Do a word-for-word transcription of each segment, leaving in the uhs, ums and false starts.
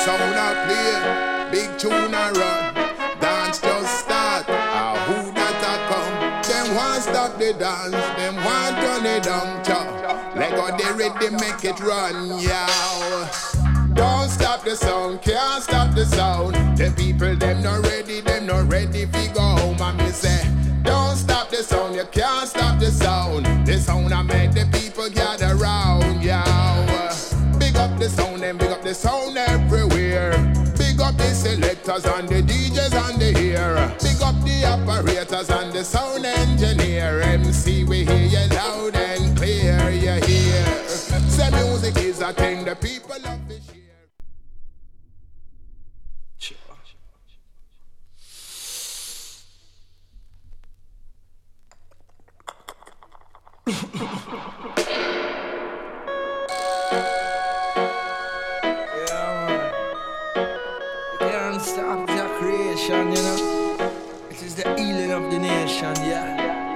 sound I play, big tune I run. Dance just start, ah who that a come? Them want stop the dance, them want turn it down, chop. Let go the rhythm make it run, yow. Don't stop the sound, can't stop the sound. The people them not ready, them not ready fi go home. And me say, don't stop the sound, you can't stop the sound. The sound I make the people gather round, yow. Big up the sound and big up the sound everywhere. Big up the selectors and the D Js and the ear. Big up the operators and the sound engineer. M C we hear you loud and clear, you hear. Say music is a thing the people love to share. Stop the creation, you know. It is the healing of the nation, yeah.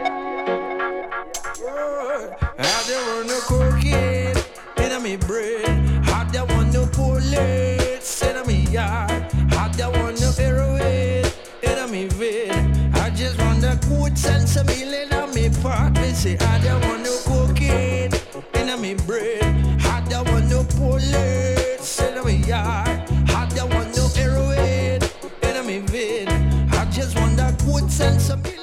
I don't want no cocaine in my brain. I don't want no bullets in my yard. I don't want no heroin in my vein. I just want the good sense of healing on my part. They say I don't want no cocaine in my brain. I don't want no bullets in my yard. I don't want no heroin. I just want that good sense of me.